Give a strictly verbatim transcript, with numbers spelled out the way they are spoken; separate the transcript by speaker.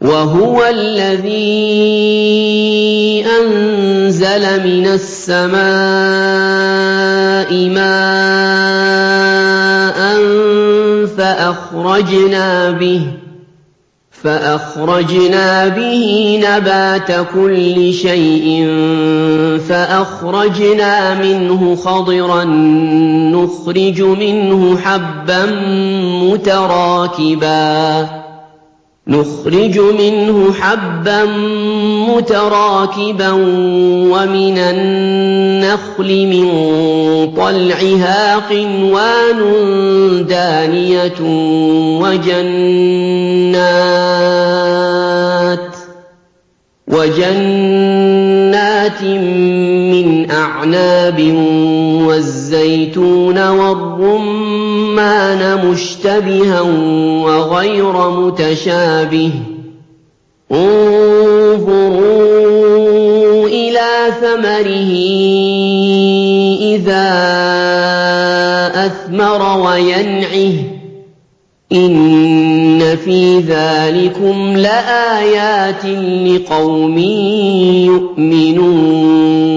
Speaker 1: وَهُوَ الَّذِي أَنزَلَ مِنَ السَّمَاءِ مَاءً فَأَخْرَجْنَا بِهِ فَأَخْرَجْنَا بِهِ نَبَاتَ كُلِّ شَيْءٍ فَأَخْرَجْنَا مِنْهُ خَضِرًا نُخْرِجُ مِنْهُ حَبًّا مُتَرَاكِبًا نُخْرِجُ مِنْهُ حَبًّا مُتَرَاكِبًا وَمِنَ النَّخْلِ مِن طَلْعِهَا قِنْوَانٌ دَانِيَةٌ وَجَنَّاتٍ وَجَنَّاتٍ مِّنْ أَعْنَابٍ وَالزَّيْتُونَ وَالرُّمَّانَ مُشْتَبِهًا وَغَيْرَ مُتَشَابِهٍ ۗ انظُرُوا إِلَىٰ ثَمَرِهِ إِذَا أَثْمَرَ وَيَنْعِهِ ۚ إِنَّ فِي ذَٰلِكُمْ لَآيَاتٍ لِّقَوْمٍ يُؤْمِنُونَ